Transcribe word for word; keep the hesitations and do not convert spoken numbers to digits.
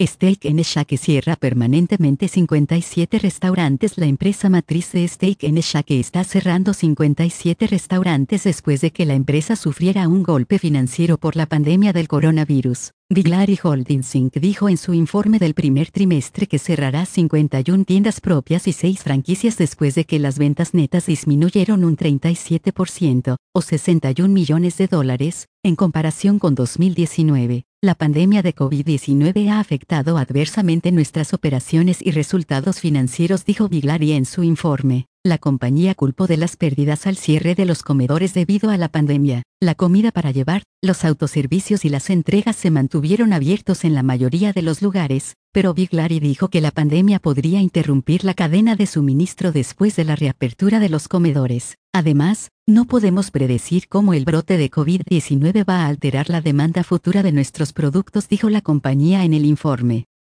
Steak N Shake cierra permanentemente cincuenta y siete restaurantes. La empresa matriz de Steak N Shake está cerrando cincuenta y siete restaurantes después de que la empresa sufriera un golpe financiero por la pandemia del coronavirus. Biglari Holdings incorporated dijo en su informe del primer trimestre que cerrará cincuenta y una tiendas propias y seis franquicias después de que las ventas netas disminuyeron un treinta y siete por ciento, o sesenta y un millones de dólares, en comparación con dos mil diecinueve. La pandemia de COVID diecinueve ha afectado adversamente nuestras operaciones y resultados financieros, dijo Biglari en su informe. La compañía culpó de las pérdidas al cierre de los comedores debido a la pandemia. La comida para llevar, los autoservicios y las entregas se mantuvieron abiertos en la mayoría de los lugares, pero Biglari dijo que la pandemia podría interrumpir la cadena de suministro después de la reapertura de los comedores. Además, no podemos predecir cómo el brote de COVID diecinueve va a alterar la demanda futura de nuestros productos, dijo la compañía en el informe.